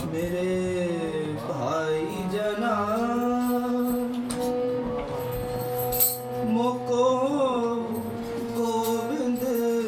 मेरे भाई जना मोको गोविंद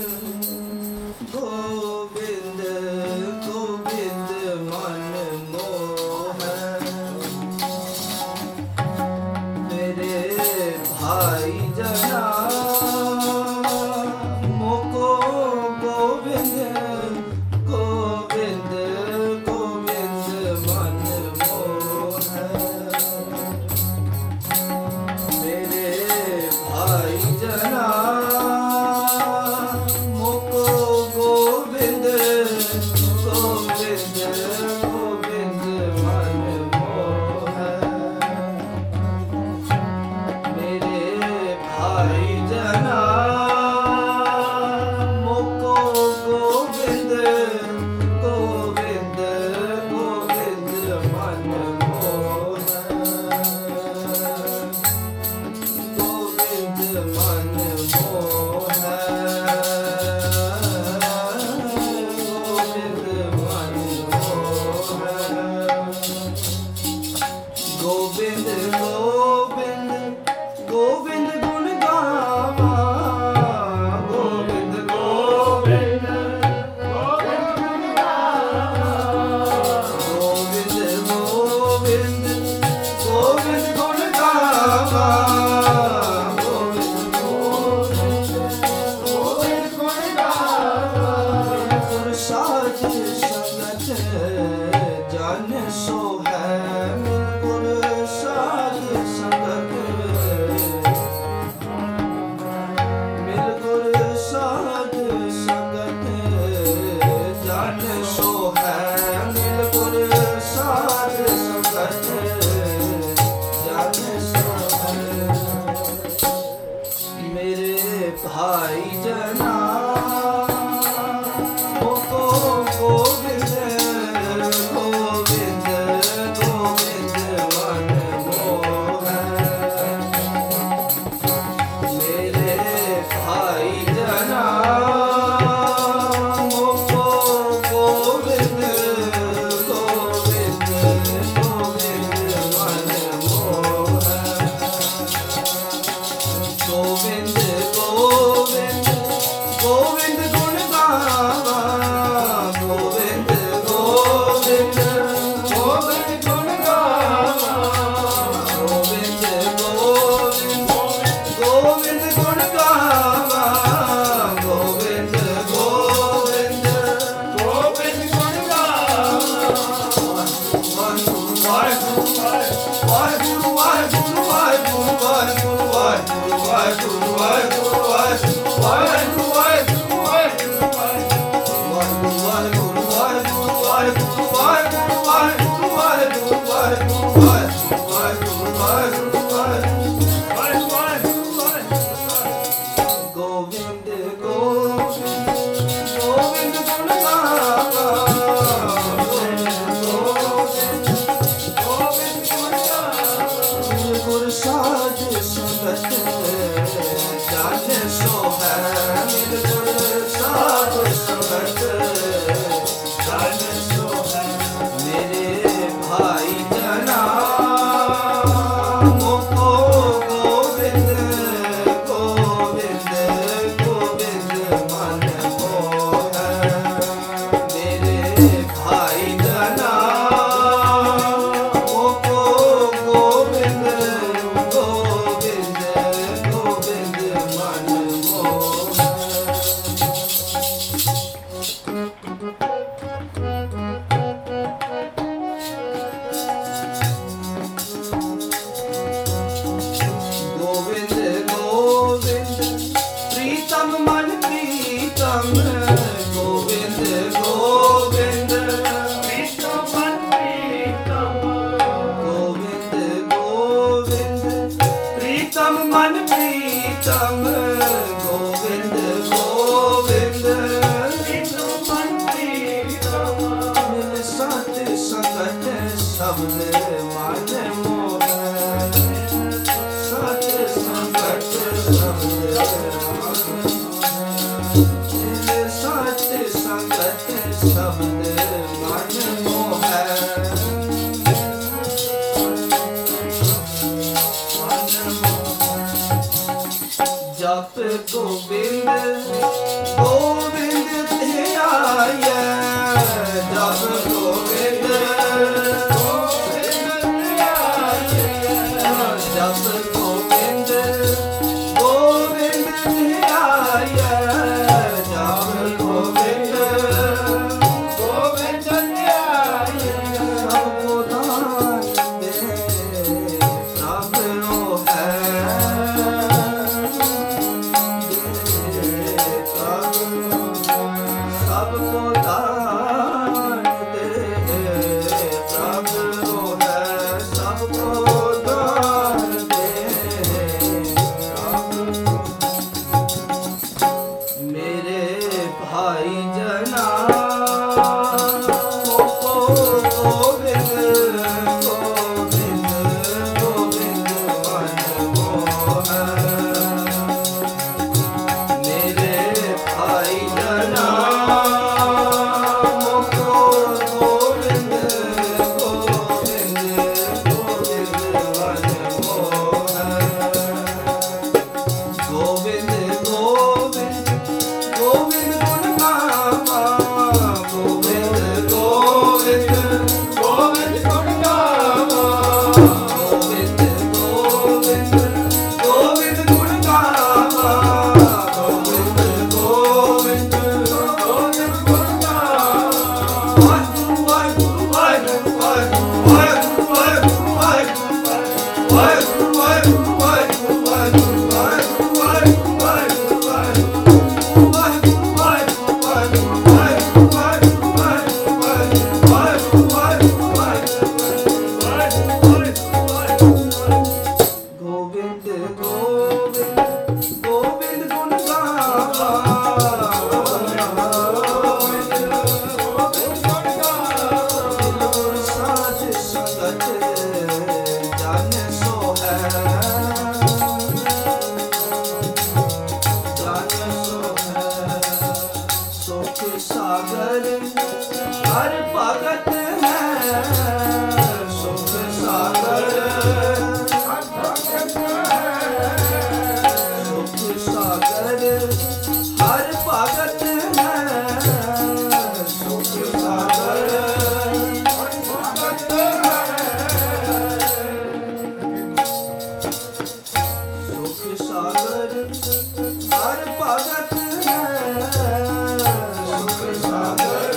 गोविंद गोविंद मन मोह मेरे भाई जना मोको गोविंद गोविंद गोविंद मन मोह मेरे भाई जना मोको गोविंद गोविंद गोविंद मन मोह मेरे भाई जना मोको गोविंद गोविंद गोविंद मन मोह गोविंद मन मोह गोविंद मन मोह गोविंद गोविंद गोविंद गुण गावा गोविंद गोविंद गोविंद गुण गावा गोविंद गोविंद गोविंद गुण गावा गोविंद गोविंद गोविंद गुण गावा गुर साज संगत जन सो है गुर साज संगत मिल गुर साध संगत जन सो है मिल गुर साध संगत जन सो है मेरे भाई जना मोको गोविंद गोविंद गोविंद मन मोह मेरे भाई जना मोको गोविंद गोविंद गोविंद मन मोह गोविंद गोविंद गोविंद गुण गावा गोविंद गोविंद गोविंद गुण गावा गोविंद गोविंद गोविंद गुण गावा गोविंद गोविंद गोविंद गुण गावा वाहिगुरु वाहिगुरु वाहिगुरु वाहिगुरु वाहिगुरु वाहिगुरु वाहिगुरु वाहिगुरु वाहिगुरु वाहिगुरु वाहिगुरु गोविंद गोविंद गोविंद गुण गावा गोविंद गोविंद गुण गावा गुर साध संगत जन सो है मिल गुर साध संगत जन सो है मेरे भाई जना मोको गोविंद गोविंद गोविंद मन मोह मेरे भाई जना मोको गोविंद गोविंद गोविंद मन मोह गोविंद गोविंद प्रीतम मन प्रीतम गोविंद गोविंद प्रीतम मन प्रीतम गोविंद गोविंद प्रीतम मन प्रीतम गोविंद गोविंद प्रीतम मन प्रीतम मिल सत संगत शब्द मन मोह सत संगत शब्द सत संगत शब्द मन मोह ਗੋਬਿੰਦ ਧਿਆਈਐ ਜਪ ਗੋਬਿੰਦ ਜਪ ਗੋਬਿੰਦ ਗੋਬਿੰਦ ਧਿਆਈਐ ਜਪ ਗੋਬਿੰਦ ਗੋਬਿੰਦ ਧਿਆਈਐ ਸਭ ਕੋ ਦਾਨ ਦੇ ਪ੍ਰਭ ਰੋ ਹੈ ਸਭ ਕੋ ਦਾਨ ਦੇ ਪ੍ਰਭ ਰੋ ਹੈ ਸਭ ਕੋ ਦਾਨ ਦੇ ਮੇਰੇ ਭਾਈ ਜਨਾ ਕੋ ਗੋਬਿੰਦ ਗੋਬਿੰਦ ਗੋਬਿੰਦ ਮਨ ਮੋਹੈ ਮੇਰੇ ਭਾਈ ਜਨਾ ਕੋ ਗੋਬਿੰਦ ਗੋਬਿੰਦ ਗੋਬਿੰਦ ਮਨ ਮੋਹੈ ਗੋਬਿੰਦ ਗੋਬਿੰਦ ਗੋਬਿੰਦ ਗੁਣ ਗਾਵਾਂ ਗੋਬਿੰਦ ਗੋਬਿੰਦ ਗੋਬਿੰਦ ਗੁਣ ਗਾਵਾਂ ਗੋਬਿੰਦ ਗੋਬਿੰਦ ਗੋਬਿੰਦ ਗੁਣ ਗਾਵਾਂ ਗੋਬਿੰਦ ਗੋਬਿੰਦ ਗੋਬਿੰਦ ਗੁਣ ਗਾਵਾਂ ਵਾਹਿਗੁਰੂ ਵਾਹਿਗੁਰੂ ਵਾਹਿਗੁਰੂ ਵਾਹਿਗੁਰੂ ਵਾਹਿਗੁਰੂ ਵਾਹਿਗੁਰੂ ਵਾਹਿਗੁਰੂ ਵਾਹਿਗੁਰੂ ਵਾਹਿਗੁਰੂ ਵਾਹਿਗੁਰੂ ਵਾਹਿਗੁਰੂ ਵਾਹਿਗੁਰੂ ਗੋਬਿੰਦ ਗੋਬਿੰਦ ਗੋਬਿੰਦ ਗੁਣ ਗਾਵਾਂ ਗੁਰ ਸਾਧ ਸੰਗਤ ਜਨ ਸੋ ਹੈ ਜਨ ਸੋ ਹੈ ਸੁਖ ਸਾਗਰ ਹਰ ਭਗਤ ਹੈ ਸੁਖ ਸਾਗਰ ਹਰ ਭਗਤ ਹੈ ਸੁਖ ਸਾਗਰ ਹਰ ਭਗਤ ਹੈ ਸੁਖ ਸਾਗਰ ਹਰ ਭਗਤ ਹੈ ਸੁਖ ਸਾਗਰ ਹਰ ਭਗਤ ਹੈ ਸੁਖ ਸਾਗਰ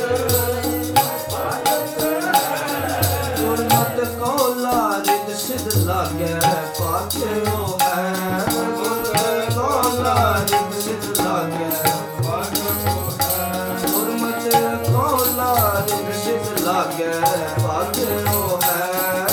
ਗੁਰਮਤਿ ਕੋ ਲਾਰਿਦ ਸਿਧ ਲਾਗੈ ਪਾਛਿਓ ਹੈ ਗੁਰਮਤਿ ਕੋ ਲਾਰਿਦ ਸਿਧ ਲਾਗੈ ਪਾਛਿਓ ਹੈ ਗੁਰਮਤਿ ਕੋ ਲਾਰਿਦ ਸਿਧ ਲਾਗੈ ਪਾਛਿਓ ਹੈ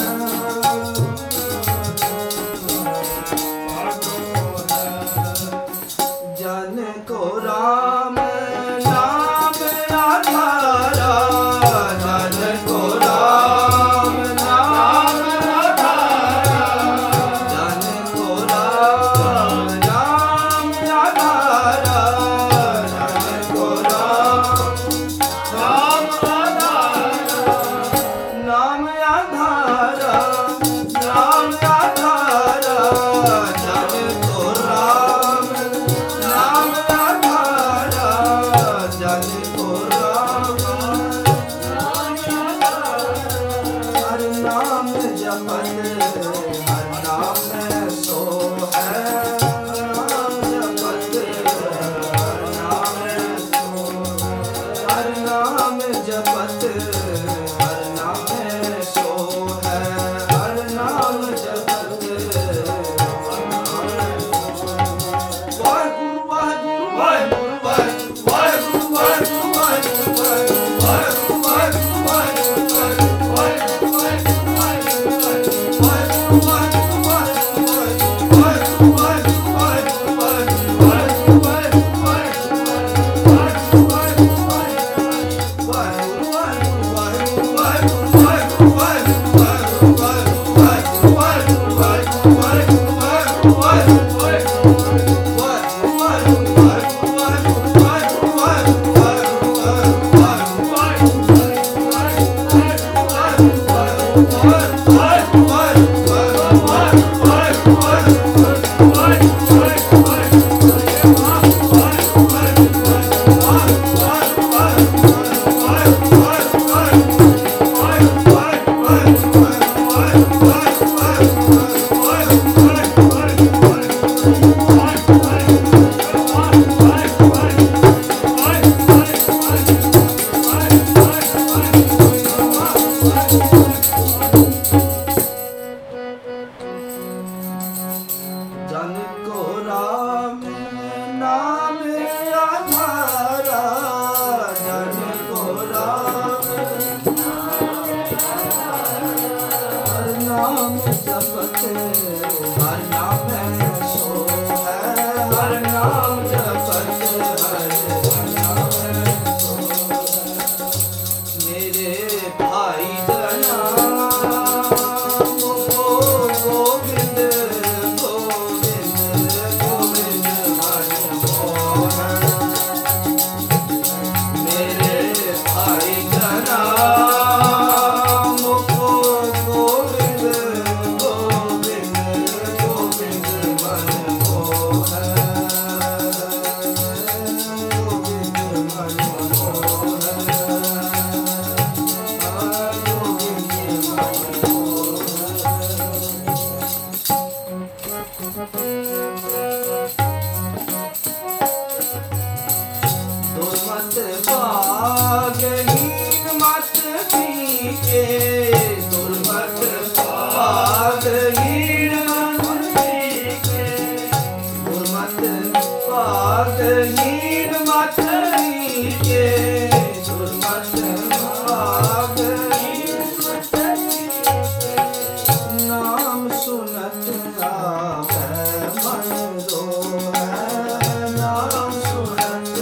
ਜਨ ਕੋ ਰਾਮ ਨਾਮ ਆਧਾਰਾ ਜਨ ਕੋ ਰਾਮ ਨਾਮ ਆਧਾਰਾ ਜਨ ਕੋ ਰਾਮ ਨਾਮ ਆਧਾਰਾ ਜਨ ਕੋ ਰਾਮ ਨਾਮ ਆਧਾਰਾ ਨਾਮ ਆਧਾਰਾ ਨਾਮ ਆਧਾਰਾ ਜਨ ਕੋ ਰਾਮ ਨਾਮ ਆਧਾਰਾ ਜਨ ਕੋ ਰਾਮ ਨਾਮ ਆਧਾਰਾ ਹਰ ਨਾਮ ਜਪਤ ਹਰ ਨਾਮ ਸੋ ਹੈ ਨਾਮ ਜਪਤ ਹਰ ਨਾਮ ਸੋ ਹਰ ਨਾਮ ਜਪਤ ਹਰ ਨਾਮ ਸੋ ਹੈ ਹਰ ਨਾਮ ਜਪਤ ਹਰ ਨਾਮ ਸੋ ਵਾਹਿਗੁਰੂ ਵਾਹਿਗੁਰੂ ਵਾਹਿਗੁਰੂ ਵਾਹਿਗੁਰੂ ਵਾਹਿਗੁਰੂ ਵਾਹਿਗੁਰੂ ਵਾਹਿਗੁਰੂ ਵਾਹਿਗੁਰੂ ਵਾਹਿਗੁਰੂ ਹਰ ਨਾਮ ਜਪਤ ਹਰ ਨਾਮੈ ਸੋ ਹੈ ਹਰ ਨਾਮ ਜਪਤ ਹਰ ਨਾਮੈ ਸੋ ਹੈ ਮੇਰੇ ਭਾਈ ਜਨਾ ਗੋਬਿੰਦ ਗੋਬਿੰਦ ਗੋਬਿੰਦ ਮਨ ਮੋਹਨ ਮੇਰੇ ਭਾਈ ਜਨਾ ਦੁਰਮਤ ਭਾਗਹੀਨ ਮਤ ਪੀਕੇ ਦੁਰਮਤ ਭਾਗਹੀਨ ਮਤ ਪੀਕੇ ਦੁਰਮਤ ਭਾਗਹੀਨ ਮਤ ਪੀਕੇ ਦੁਰਮਤ ਭਾਗਹੀਨ ਮਤ ਪੀਕੇ ਨਾਮ ਸੁਨਤ ਆਵੈ ਮਨ ਰੋਹੈ ਨਾਮ ਸੁਨਤ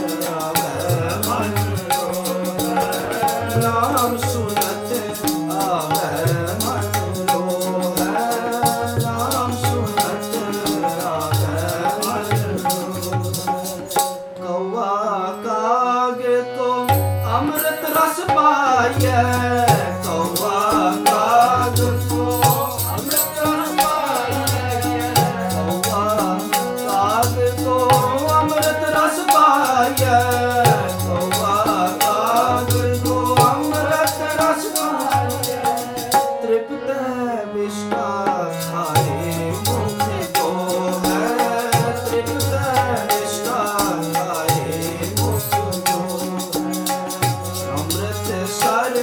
ਨਾਮ ਸੁਨਤ ਆਵੈ ਮਨ ਰੋਹੈ ਨਾਮ ਸੁਨਤ ਆਵੈ ਮਨ ਰੋਹੈ ਕੌਆ ਕਾਗ ਕੋ ਅੰਮ੍ਰਿਤ ਰਸ ਪਾਈਐ ਕੌਆ ਕਾਗ ਕੋ ਅੰਮ੍ਰਿਤ ਰਸ ਪਾਈਐ ਕੌਆ ਕਾਗ ਕੋ ਅੰਮ੍ਰਿਤ ਰਸ ਪਾਈਐ ਕੌਆ ਕਾਗ ਕੋ ਅੰਮ੍ਰਿਤ ਰਸ ਪਾਈਐ ਤ੍ਰਿਪਤ ਵਿਸ਼ਟਾ ਖਾਏ ਮੁਖ ਕੋ ਹੈ ਤ੍ਰਿਪਤ ਵਿਸ਼ਟਾ ਖਾਏ ਮੁਖ ਕੋ ਅੰਮ੍ਰਿਤ ਸਰ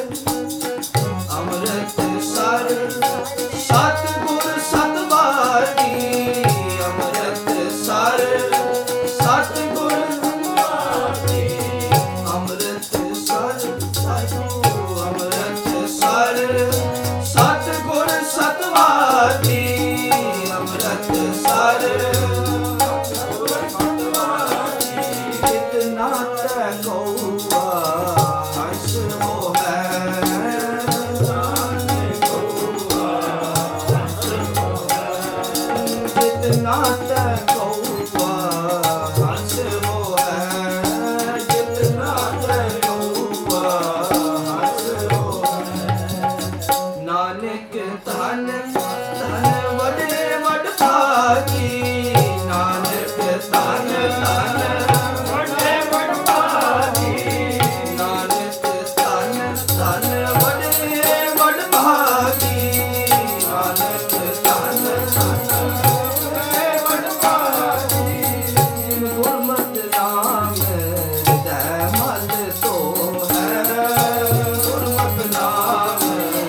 ਸਤਿਗੁਰ ਸਤਵਾਰੀ ਅੰਮ੍ਰਿਤ ਸਰ ਸਤਿਗੁਰ ਸਤਵਾਰੀ ਅੰਮ੍ਰਿਤ ਸਰ ਅੰਮ੍ਰਿਤ ਸਰ ਸਤਿਗੁਰ ਸਤਵਾਰੀ ਅੰਮ੍ਰਿਤ ਸਰ ਕਿਤਨਾ ਤੈ ਕਉਆ ਹੰਸ ਹੋਵੈ ਜਿਤਨਾ ਤੈ ਕਉਆ ਹੰਸ ਹੋਵੈ ਜਿਤਨਾ ਤੈ ਕਉਆ ਹੰਸ ਹੋਵੈ ਨਾਨਕ ਧਨ ਧਨ ਵਡੇ ਵਡ ਭਾਗੀ ਨਾਨਕ ਧਨ ਧਨ ਵਡੇ ਵਡ ਭਾਗੀ ਨਾਨਕ ਧਨ ਧਨ ਵਡੇ ਵਡ ਭਾਗੀ ਨਾਨਕ ਧਨ ਧਨ ਵਡੇ ਵਡ ਭਾਗੀ ਗੁਰਮਤਿ ਨਾਮ ਹਿਰਦੈ ਮਲ ਧੋ ਹੈ ਗੁਰਮਤਿ ਨਾਮ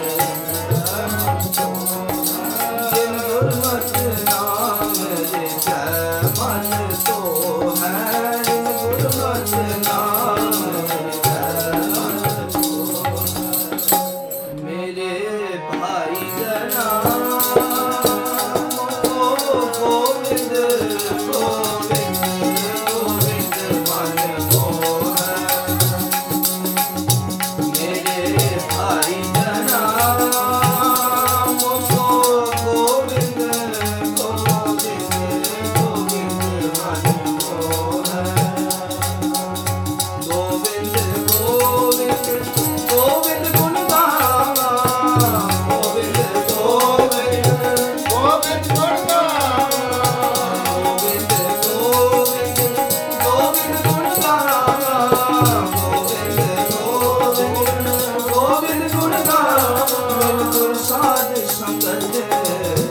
ਜਿਨ ਗੁਰਮਤਿ ਨਾਮ ਹਿਰਦੈ ਮਲ ਧੋ ਹੈ ਜਿਨ ਗੁਰਮਤਿ ਨਾਮ ਹਿਰਦੈ ਮਲ ਧੋ ਮੇਰੇ ਭਾਈ ਜਨਾ ਗੋਬਿੰਦ ਗੋਬਿੰਦ ਗੋਬਿੰਦ ਮਨ ਮੋਹੈ ਮੇਰੇ ਭਾਈ ਜਨਾ ਗੋਬਿੰਦ ਗੋਬਿੰਦ ਗੋਬਿੰਦ ਮਨ ਮੋਹੈ ਗੋਬਿੰਦ ਗੋਬਿੰਦ ਗੋਬਿੰਦ ਗੁਣ ਗਾਵਾਂ ਗੋਬਿੰਦ ਗੋਬਿੰਦ ਗੋਬਿੰਦ ਗੁਣ ਗਾਵਾਂ ਗੋਬਿੰਦ ਗੋਬਿੰਦ ਗੋਬਿੰਦ ਗੁਣ ਗਾਵਾਂ ਗੋਬਿੰਦ ਗੋਬਿੰਦ ਗੋਬਿੰਦ ਗੁਣ ਗਾਵਾਂ ਗੁਰ ਸਾਧ ਸੰਗਤ